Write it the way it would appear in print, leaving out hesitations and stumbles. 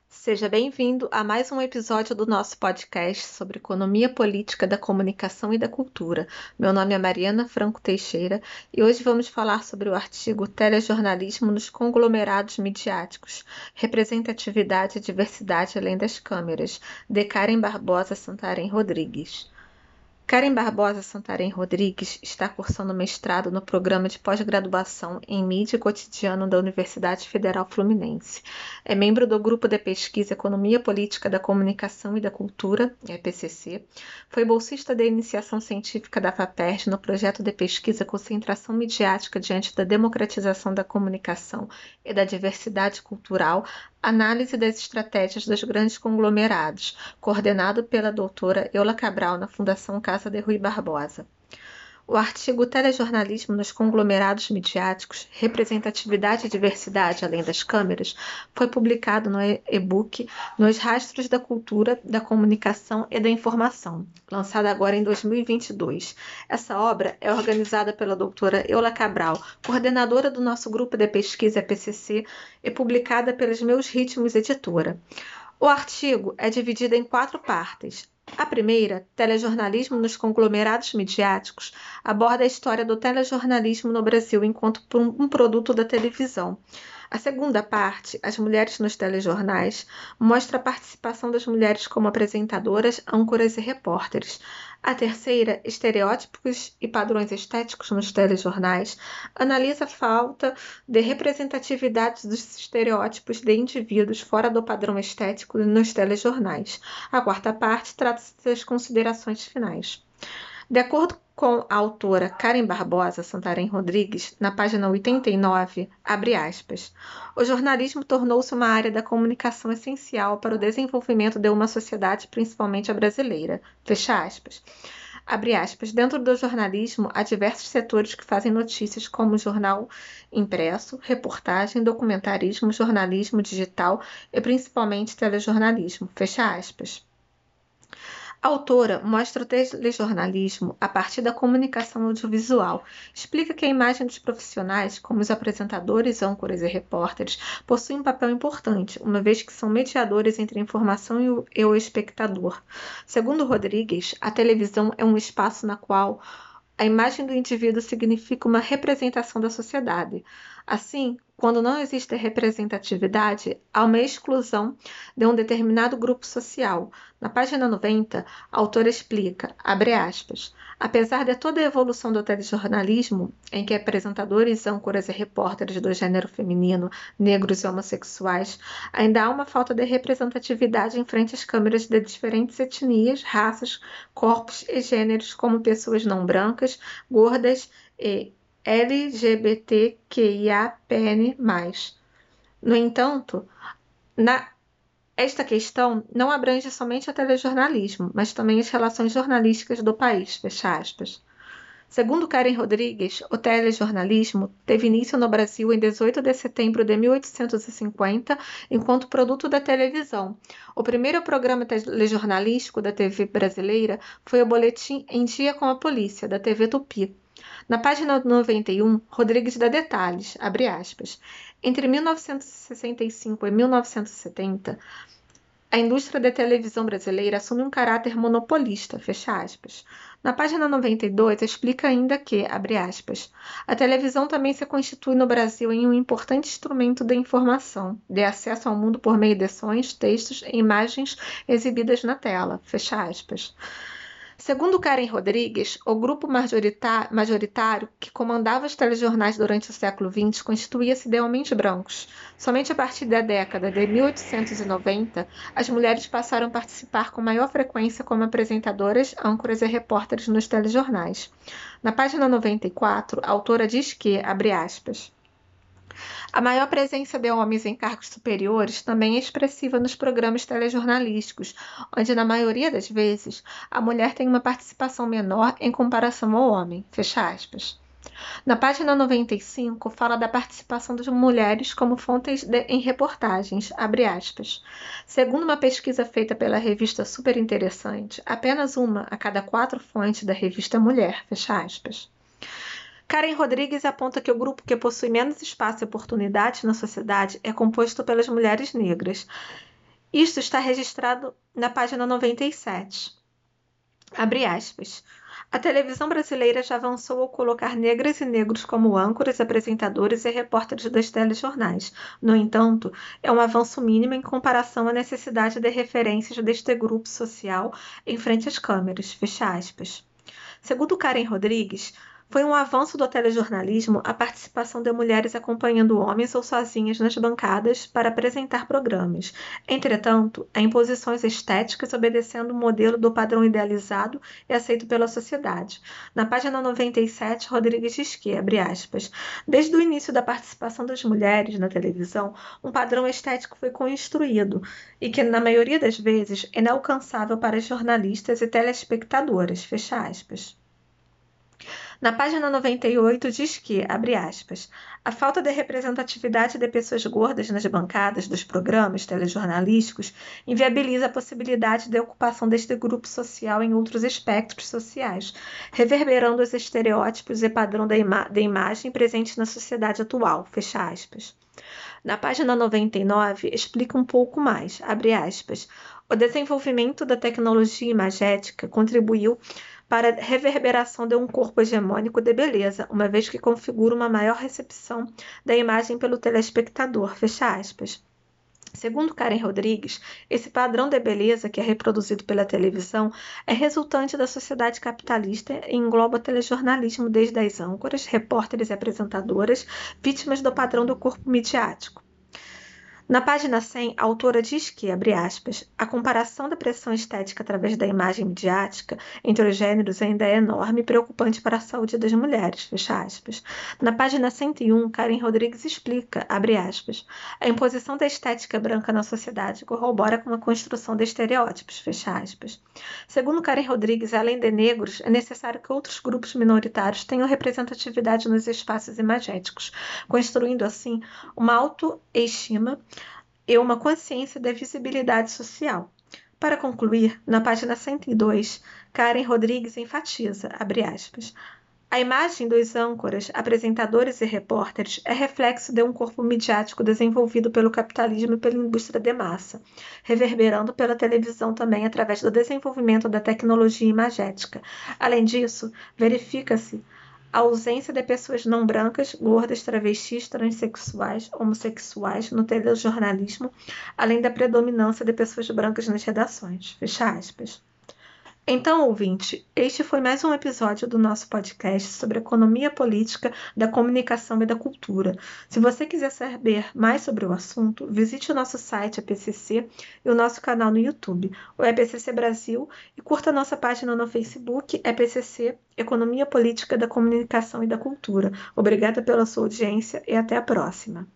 Seja bem-vindo a mais um episódio do nosso podcast sobre economia política da comunicação e da cultura. Meu nome é Mariana Franco Teixeira e hoje vamos falar sobre o artigo Telejornalismo nos conglomerados midiáticos, representatividade e diversidade além das câmeras, de Karen Barbosa Santarém Rodrigues. Karen Barbosa Santarém Rodrigues está cursando mestrado no programa de pós-graduação em Mídia e Cotidiano da Universidade Federal Fluminense. É membro do Grupo de Pesquisa Economia Política da Comunicação e da Cultura, EPCC. Foi bolsista de iniciação científica da FAPERJ no projeto de pesquisa Concentração Midiática diante da democratização da comunicação e da diversidade cultural, Análise das estratégias dos grandes conglomerados, coordenado pela doutora Eula Cabral na Fundação Casa de Rui Barbosa. O artigo Telejornalismo nos conglomerados midiáticos, representatividade e diversidade além das câmeras, foi publicado no e-book Nos Rastros da Cultura, da Comunicação e da Informação, lançado agora em 2022. Essa obra é organizada pela doutora Eula Cabral, coordenadora do nosso grupo de pesquisa PCC e publicada pelas Meus Ritmos Editora. O artigo é dividido em 4 partes. A primeira, Telejornalismo nos conglomerados midiáticos, aborda a história do telejornalismo no Brasil enquanto um produto da televisão. A segunda parte, As Mulheres nos Telejornais, mostra a participação das mulheres como apresentadoras, âncoras e repórteres. A terceira, Estereótipos e Padrões Estéticos nos Telejornais, analisa a falta de representatividade dos estereótipos de indivíduos fora do padrão estético nos telejornais. A quarta parte trata-se das considerações finais. De acordo com a autora Karen Barbosa Santarém Rodrigues, na página 89, abre aspas, o jornalismo tornou-se uma área da comunicação essencial para o desenvolvimento de uma sociedade, principalmente a brasileira. Fecha aspas. Abre aspas, dentro do jornalismo há diversos setores que fazem notícias, como jornal impresso, reportagem, documentarismo, jornalismo digital e principalmente telejornalismo. Fecha aspas. A autora mostra o telejornalismo a partir da comunicação audiovisual. Explica que a imagem dos profissionais, como os apresentadores, âncoras e repórteres, possui um papel importante, uma vez que são mediadores entre a informação e o espectador. Segundo Rodrigues, a televisão é um espaço na qual a imagem do indivíduo significa uma representação da sociedade. Assim, quando não existe representatividade, há uma exclusão de um determinado grupo social. Na página 90, a autora explica, abre aspas, apesar de toda a evolução do telejornalismo, em que apresentadores, âncoras e repórteres do gênero feminino, negros e homossexuais, ainda há uma falta de representatividade em frente às câmeras de diferentes etnias, raças, corpos e gêneros, como pessoas não brancas, gordas e LGBTQIAPN+. No entanto, esta questão não abrange somente o telejornalismo, mas também as relações jornalísticas do país, fecha aspas. Segundo Karen Rodrigues, o telejornalismo teve início no Brasil em 18 de setembro de 1850, enquanto produto da televisão. O primeiro programa telejornalístico da TV brasileira foi o Boletim Em Dia com a Polícia, da TV Tupi. Na página 91, Rodrigues dá detalhes, abre aspas. Entre 1965 e 1970, a indústria da televisão brasileira assume um caráter monopolista, fecha aspas. Na página 92, explica ainda que, abre aspas, a televisão também se constitui no Brasil em um importante instrumento de informação, de acesso ao mundo por meio de sons, textos e imagens exibidas na tela, fecha aspas. Segundo Karen Rodrigues, o grupo majoritário que comandava os telejornais durante o século XX constituía-se de homens brancos. Somente a partir da década de 1890, as mulheres passaram a participar com maior frequência como apresentadoras, âncoras e repórteres nos telejornais. Na página 94, a autora diz que, abre aspas, a maior presença de homens em cargos superiores também é expressiva nos programas telejornalísticos, onde, na maioria das vezes, a mulher tem uma participação menor em comparação ao homem. Fecha aspas. Na página 95, fala da participação das mulheres como fontes em reportagens, abre aspas. Segundo uma pesquisa feita pela revista Super Interessante, apenas uma a cada 4 fontes da revista é mulher, fecha aspas. Karen Rodrigues aponta que o grupo que possui menos espaço e oportunidades na sociedade é composto pelas mulheres negras. Isto está registrado na página 97. Abre aspas. A televisão brasileira já avançou ao colocar negras e negros como âncoras, apresentadores e repórteres dos telejornais. No entanto, é um avanço mínimo em comparação à necessidade de referências deste grupo social em frente às câmeras. Fecha aspas. Segundo Karen Rodrigues, foi um avanço do telejornalismo a participação de mulheres acompanhando homens ou sozinhas nas bancadas para apresentar programas. Entretanto, há imposições estéticas obedecendo o modelo do padrão idealizado e aceito pela sociedade. Na página 97, Rodrigues diz que, abre aspas, desde o início da participação das mulheres na televisão, um padrão estético foi construído e que, na maioria das vezes, é inalcançável para jornalistas e telespectadoras. Fecha aspas. Na página 98 diz que, abre aspas, a falta de representatividade de pessoas gordas nas bancadas dos programas telejornalísticos inviabiliza a possibilidade de ocupação deste grupo social em outros espectros sociais, reverberando os estereótipos e padrão de imagem presentes na sociedade atual. Fecha aspas. Na página 99, explica um pouco mais, abre aspas, o desenvolvimento da tecnologia imagética contribuiu para a reverberação de um corpo hegemônico de beleza, uma vez que configura uma maior recepção da imagem pelo telespectador. Fecha aspas. Segundo Karen Rodrigues, esse padrão de beleza que é reproduzido pela televisão é resultante da sociedade capitalista e engloba o telejornalismo desde as âncoras, repórteres e apresentadoras, vítimas do padrão do corpo midiático. Na página 100, a autora diz que, abre aspas, a comparação da pressão estética através da imagem midiática entre os gêneros ainda é enorme e preocupante para a saúde das mulheres, fecha aspas. Na página 101, Karen Rodrigues explica, abre aspas, a imposição da estética branca na sociedade corrobora com a construção de estereótipos, fecha aspas. Segundo Karen Rodrigues, além de negros, é necessário que outros grupos minoritários tenham representatividade nos espaços imagéticos, construindo assim uma autoestima e uma consciência da visibilidade social. Para concluir, na página 102, Karen Rodrigues enfatiza, abre aspas, a imagem dos âncoras, apresentadores e repórteres é reflexo de um corpo midiático desenvolvido pelo capitalismo e pela indústria de massa, reverberando pela televisão também através do desenvolvimento da tecnologia imagética. Além disso, verifica-se a ausência de pessoas não brancas, gordas, travestis, transexuais, homossexuais no telejornalismo, além da predominância de pessoas brancas nas redações. Fecha aspas. Então, ouvinte, este foi mais um episódio do nosso podcast sobre economia política da comunicação e da cultura. Se você quiser saber mais sobre o assunto, visite o nosso site EPCC e o nosso canal no YouTube, o EPCC Brasil, e curta nossa página no Facebook, EPCC, Economia Política da Comunicação e da Cultura. Obrigada pela sua audiência e até a próxima.